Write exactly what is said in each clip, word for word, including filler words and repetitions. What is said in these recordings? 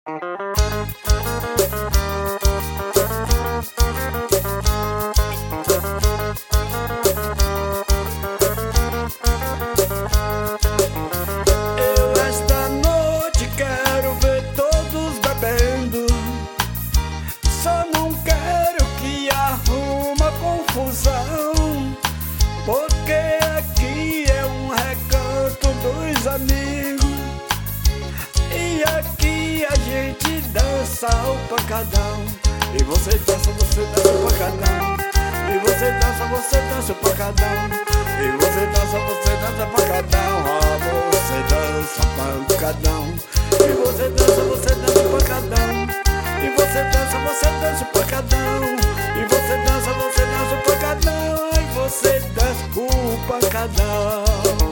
esta noite quero ver todos bebendo. Só não quero que arruma confusão, porque aqui é um recanto dos amigos, e aqui a gente dança o pancadão. E você dança, você dança o pancadão. E você dança, você dança o pancadão. E você dança, você dança o pancadão. Ah, você dança pancadão. E você dança, você dança o pancadão. E você dança, você dança o pancadão. E você dança, você dança o pancadão. E você dança o pancadão.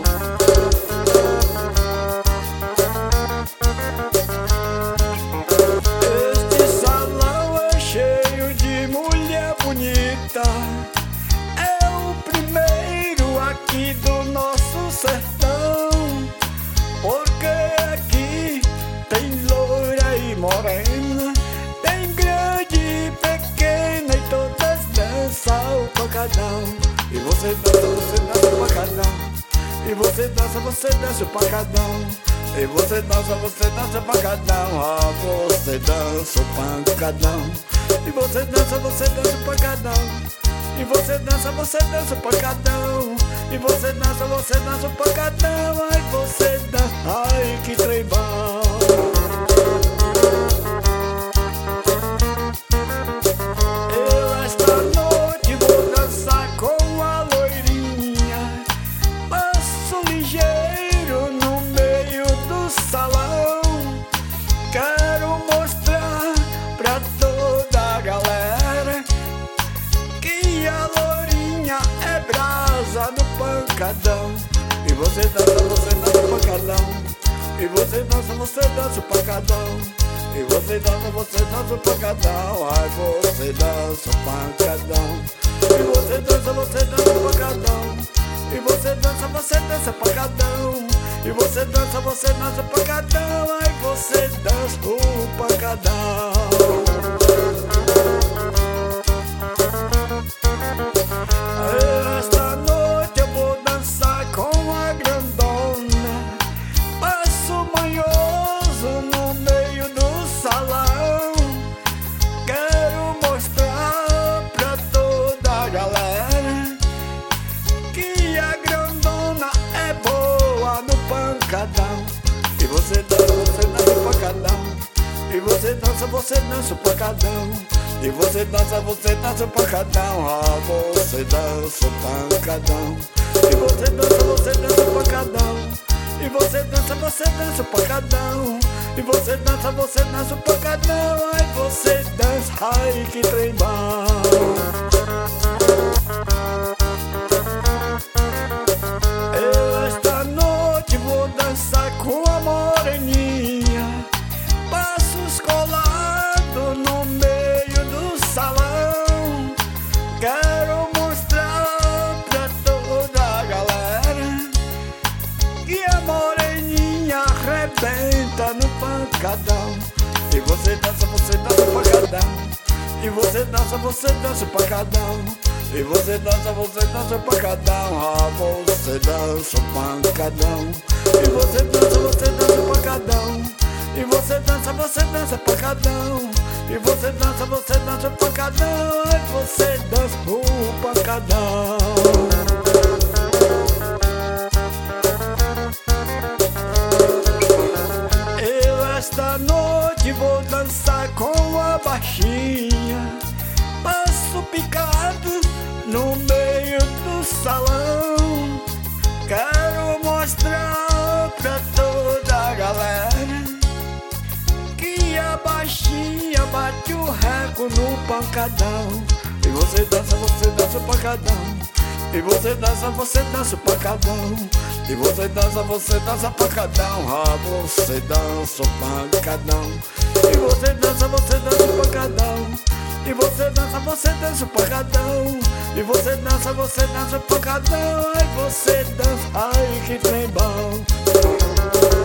Este salão é cheio de mulher bonita. É o primeiro aqui do nosso sertão, porque aqui tem loira e morena, tem grande e pequena, e todas dançam o pancadão. E você dança, você dança o pancadão. E você dança, você dança o pancadão. E você dança, você dança o pancadão. Ah, você dança o pancadão. E você dança, você dança o pancadão. E você dança, você dança o pancadão. E você dança, você dança o pancadão. Ai, você dança, ai, que trem bom. Eu esta noite vou dançar com a loirinha. Passo ligeiro no meio do salão. Quero mostrar pra toda a galera que a lourinha é brasa no pancadão. E você dança, você dança o pancadão. E você dança, você dança o pancadão. E você dança, você dança o pancadão. Ai, você dança o pancadão. E você dança, você dança o pancadão. E você dança, você dança o pancadão. E você dança, você dança o pancadão. Ai, você dança o pancadão. Esta noite eu vou dançar com a grandona. Passo manhoso no meio do salão. Quero mostrar pra toda a galera que a grandona é boa no pancadão. E você dança, você dança o pancadão. E você dança, você dança o pancadão. E você dança, você dança o pancadão. Ah, você dança o pancadão. E você dança, você dança o pancadão. E você dança, você dança o pancadão. E você dança, você dança o pancadão. Ai, você dança, ai, que trem bom. Eu esta noite vou dançar com a moreninha. Passos colados no meio do salão. Quero mostrar pra toda a galera que a moreninha arrebenta no pancadão. E você dança, você dança o pancadão. E você dança, você dança o pancadão. E você dança, você dança o pancadão. Ah, você dança o pancadão. E você dança, você dança o pancadão. E você dança, você dança o pancadão. E você dança, você dança o pancadão. E você dança o pancadão. Eu esta noite vou dançar com a baixinha. Passo picado no meio do salão. Quero mostrar pra toda a galera que a baixinha bate o reco no pancadão. E você dança, você dança o pancadão. E você dança, você dança o pancadão. E você dança, você dança o pancadão. Ah, você dança o pancadão. E você dança, você dança o pancadão. E você dança, você dança o pancadão. E você dança, você dança o pancadão. Ai, você dança, ai, que trem bom.